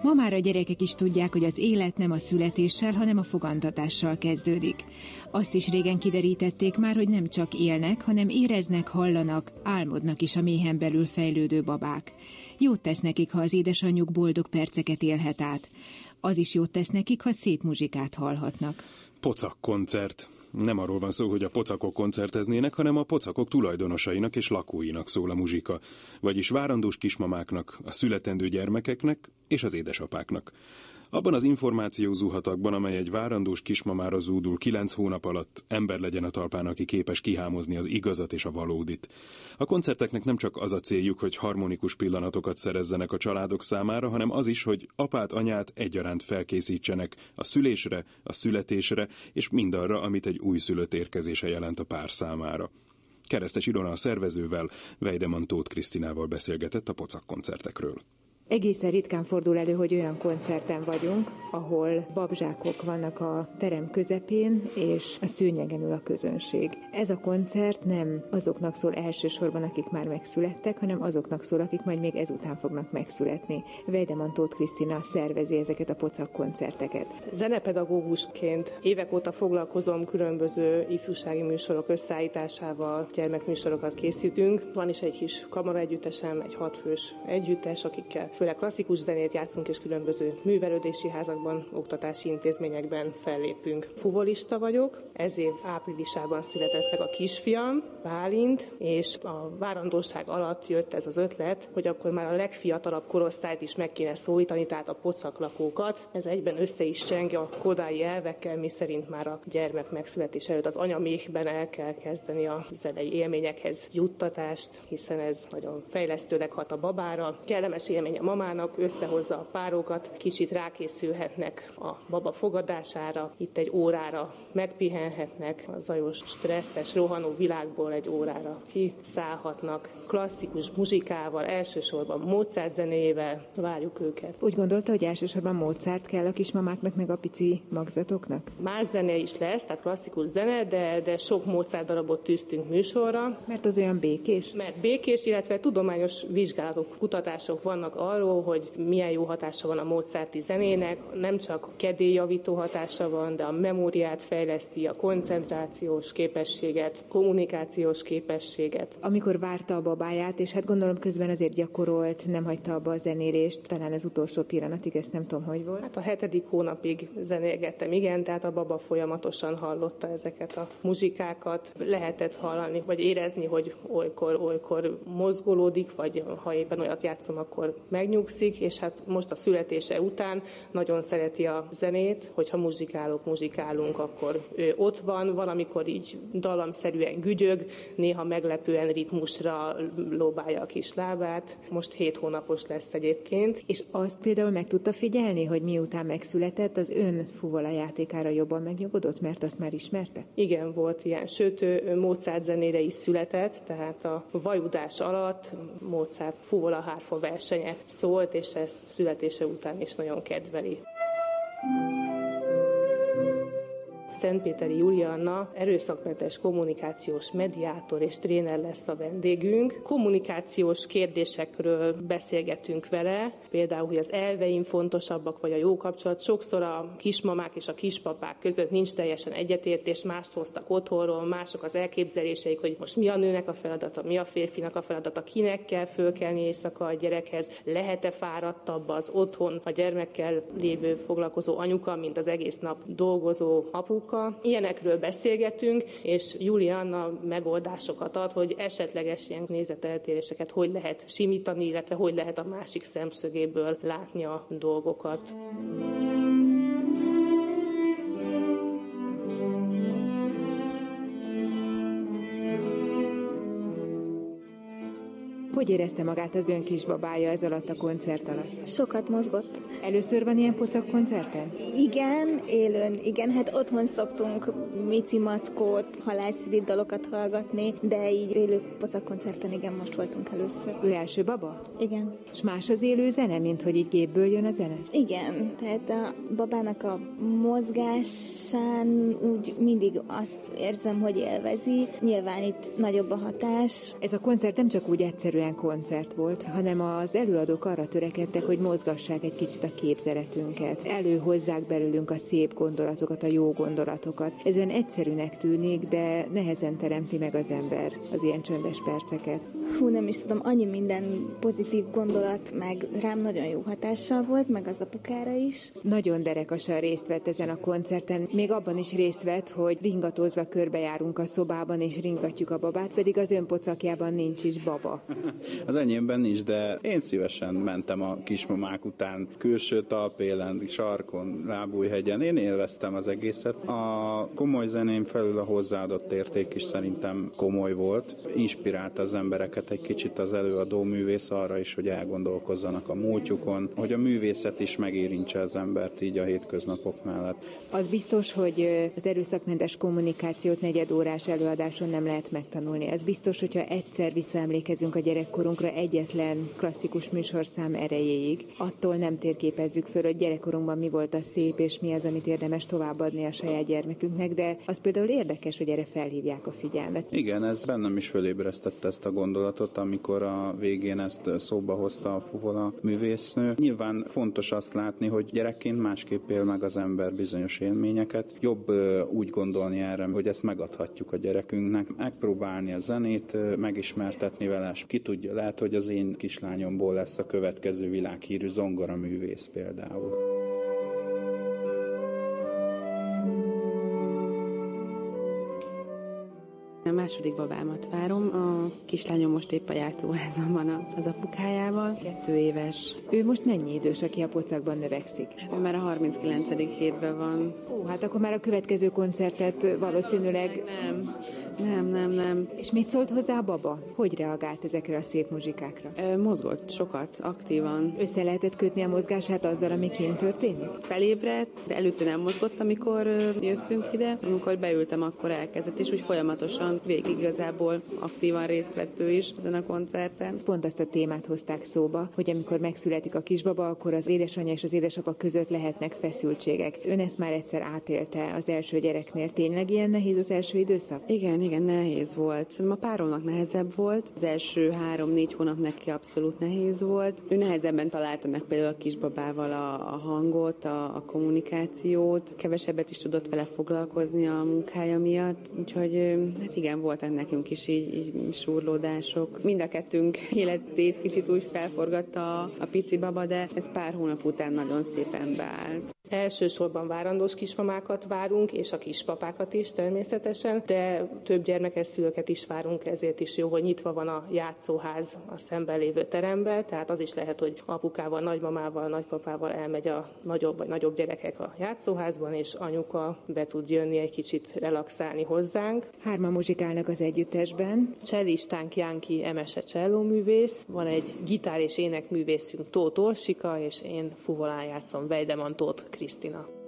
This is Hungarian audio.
Ma már a gyerekek is tudják, hogy az élet nem a születéssel, hanem a fogantatással kezdődik. Azt is régen kiderítették már, hogy nem csak élnek, hanem éreznek, hallanak, álmodnak is a méhen belül fejlődő babák. Jót tesz nekik, ha az édesanyjuk boldog perceket élhet át. Az is jót tesz nekik, ha szép muzsikát hallhatnak. Pocak koncert. Nem arról van szó, hogy a pocakok koncerteznének, hanem a pocakok tulajdonosainak és lakóinak szól a muzsika. Vagyis várandós kismamáknak, a születendő gyermekeknek és az édesapáknak. Abban az információ zuhatakban, amely egy várandós kismamára zúdul 9 hónap alatt, ember legyen a talpán, aki képes kihámozni az igazat és a valódit. A koncerteknek nem csak az a céljuk, hogy harmonikus pillanatokat szerezzenek a családok számára, hanem az is, hogy apát, anyát egyaránt felkészítsenek a szülésre, a születésre, és mindarra, amit egy újszülött érkezése jelent a pár számára. Keresztes Ilona a szervezővel, Weidemann Tóth Krisztinával beszélgetett a pocak koncertekről. Egészen ritkán fordul elő, hogy olyan koncerten vagyunk, ahol babzsákok vannak a terem közepén, és a szőnyegen ül a közönség. Ez a koncert nem azoknak szól elsősorban, akik már megszülettek, hanem azoknak szól, akik majd még ezután fognak megszületni. Weidemann Tóth Krisztina szervezi ezeket a pocak koncerteket. Zenepedagógusként évek óta foglalkozom különböző ifjúsági műsorok összeállításával, gyermekműsorokat készítünk. Van is egy kis kamaraegyüttesem, egy 6 fős együttes, akikkel főleg klasszikus zenét játszunk, és különböző művelődési házakban, oktatási intézményekben fellépünk. Fuvolista vagyok, ez év áprilisában született meg a kisfiam, Bálint, és a várandóság alatt jött ez az ötlet, hogy akkor már a legfiatalabb korosztályt is meg kéne szólítani, tehát a pocaklakókat. Ez egyben össze is seng a kodái elvekkel, miszerint már a gyermek megszületés előtt az anyaméhben el kell kezdeni a zenei élményekhez juttatást, hiszen ez nagyon fejlesztőleg hat a babára. Kellemes élmény a mamának, összehozza a párokat, kicsit rákészülhetnek a baba fogadására, itt egy órára megpihenhetnek, a zajos, stresszes, rohanó világból egy órára kiszállhatnak. Klasszikus muzsikával, elsősorban Mozart zenéjével várjuk őket. Úgy gondolta, hogy elsősorban Mozart kell a kismamáknak, meg a pici magzatoknak? Más zene is lesz, tehát klasszikus zene, de sok Mozart darabot tűztünk műsorra. Mert az olyan békés? Mert békés, illetve tudományos vizsgálatok, kutatások vannak arról, hogy milyen jó hatása van a mozarti zenének, nem csak kedélyjavító hatása van, de a memóriát fejleszti, a koncentrációs képességet, kommunikációs képességet. Amikor várta a babáját, és hát gondolom közben azért gyakorolt, nem hagyta abba a zenélést, talán az utolsó pillanatig, ezt nem tudom, hogy volt. Hát a 7. hónapig zenélgettem, igen, tehát a baba folyamatosan hallotta ezeket a muzsikákat. Lehetett hallani, vagy érezni, hogy olykor mozgolódik, vagy ha éppen olyat játszom, akkor megnyugszik, és hát most a születése után nagyon szereti a zenét, hogyha muzsikálunk, akkor ő ott van, valamikor így dallamszerűen gügyög, néha meglepően ritmusra lóbálja a kis lábát. Most 7 hónapos lesz egyébként. És azt például meg tudta figyelni, hogy miután megszületett, az ön fuvola játékára jobban megnyugodott, mert azt már ismerte? Igen, volt ilyen. Sőt, ő Mozart zenére is született, tehát a vajudás alatt Mozart fuvola hárfa versenye szólt, és ezt születése után is nagyon kedveli. Szentpéteri Julianna erőszakmentes kommunikációs mediátor és tréner lesz a vendégünk. Kommunikációs kérdésekről beszélgetünk vele, például, hogy az elveim fontosabbak, vagy a jó kapcsolat. Sokszor a kismamák és a kispapák között nincs teljesen egyetértés, mást hoztak otthonról, mások az elképzeléseik, hogy most mi a nőnek a feladata, mi a férfinak a feladata, kinek kell fölkelni éjszaka a gyerekhez, lehet-e fáradtabb az otthon a gyermekkel lévő foglalkozó anyuka, mint az egész nap dolgozó apuka. Ilyenekről beszélgetünk, és Julianna megoldásokat ad, hogy esetleges ilyen nézeteltéréseket hogy lehet simítani, illetve hogy lehet a másik szemszögéből látni a dolgokat. Hogy érezte magát az ön kisbabája ez alatt a koncert alatt? Sokat mozgott. Először van ilyen pocak koncerten? Igen, élőn, igen, hát otthon szoktunk Mici Mackót, halálszívi dalokat hallgatni, de így élő pocak koncerten igen, most voltunk először. Ő első baba? Igen. És más az élő zene, mint hogy így gépből jön a zene? Igen, tehát a babának a mozgásán úgy mindig azt érzem, hogy élvezi. Nyilván itt nagyobb a hatás. Ez a koncert nem csak úgy egyszerűen egyetlen koncert volt, hanem az előadók arra törekedtek, hogy mozgassák egy kicsit a képzeletünket. Előhozzák belőlünk a szép gondolatokat, a jó gondolatokat. Ez olyan egyszerűnek tűnik, de nehezen teremti meg az ember az ilyen csöndes perceket. Nem is tudom, annyi minden pozitív gondolat, meg rám nagyon jó hatással volt, meg az apukára is. Nagyon derekasan részt vett ezen a koncerten, még abban is részt vett, hogy ringatózva körbejárunk a szobában, és ringatjuk a babát, pedig az ön pocakjában nincs is baba. Az enyémben nincs, de én szívesen mentem a kismamák után külső talpélen, sarkon, Lábújhegyen. Én élveztem az egészet. A komoly zenén felül a hozzáadott érték is szerintem komoly volt. Inspirálta az embereket egy kicsit az előadó művész arra is, hogy elgondolkozzanak a múltjukon, hogy a művészet is megérintse az embert így a hétköznapok mellett. Az biztos, hogy az erőszakmentes kommunikációt negyedórás előadáson nem lehet megtanulni. Az biztos, hogyha egyszer visszaemlékezünk a gyerekkorunkra egyetlen klasszikus műsorszám erejéig, attól nem térképezzük föl, hogy gyerekkorunkban mi volt a szép, és mi az, amit érdemes továbbadni a saját gyermekünknek, de az például érdekes, hogy erre felhívják a figyelmet. Igen, ez bennem is fölébresztette ezt a gondolatot, amikor a végén ezt szóba hozta a Fuvola művésznő. Nyilván fontos azt látni, hogy gyerekként másképp él meg az ember bizonyos élményeket. Jobb úgy gondolni erre, hogy ezt megadhatjuk a gyerekünknek, megpróbálni a zenét, megismertetni vele. Ki tudja, lehet, hogy az én kislányomból lesz a következő világhírű zongoraművész például. A második babámat várom, a kislányom most épp a játszóházban van az apukájával, 2 éves. Ő most mennyi idős, aki a pocakban növekszik? Hát ő már a 39. hétben van. Ó, hát akkor már a következő koncertet valószínűleg... Nem. És mit szólt hozzá a baba? Hogy reagált ezekre a szép muzsikákra? Mozgott sokat, aktívan. Össze lehetett kötni a mozgását azzal, ami kint történik? Felébredt, de előtte nem mozgott, amikor jöttünk ide. Amikor beültem, akkor elkezdett, és úgy folyamatosan végig igazából aktívan részt vett ő is ezen a koncerten. Pont azt a témát hozták szóba, hogy amikor megszületik a kisbaba, akkor az édesanyja és az édesapa között lehetnek feszültségek. Ön ezt már egyszer átélte az első gyereknél. Tényleg ilyen nehéz az első időszak? Igen, nehéz volt. Szerintem a páromnak nehezebb volt. Az első 3-4 hónap neki abszolút nehéz volt. Ő nehezebben találta meg például a kisbabával a hangot, a kommunikációt. Kevesebbet is tudott vele foglalkozni a munkája miatt. Úgyhogy hát igen, voltak nekünk is így súrlódások. Mind a kettőnk életét kicsit úgy felforgatta a pici baba, de ez pár hónap után nagyon szépen beállt. Elsősorban várandós kismamákat várunk, és a kispapákat is természetesen, de több gyermekes szülőket is várunk, ezért is jó, hogy nyitva van a játszóház a szemben lévő teremben, tehát az is lehet, hogy apukával, nagymamával, nagypapával elmegy a nagyobb vagy nagyobb gyerekek a játszóházban, és anyuka be tud jönni egy kicsit relaxálni hozzánk. 3 muzsikálnak az együttesben. Csellistánk Jánki Emese csellóművész, van egy gitár- és énekművészünk Tóth Orsika, és én fuvolán játszom Vejdeman Tóth Krisztina.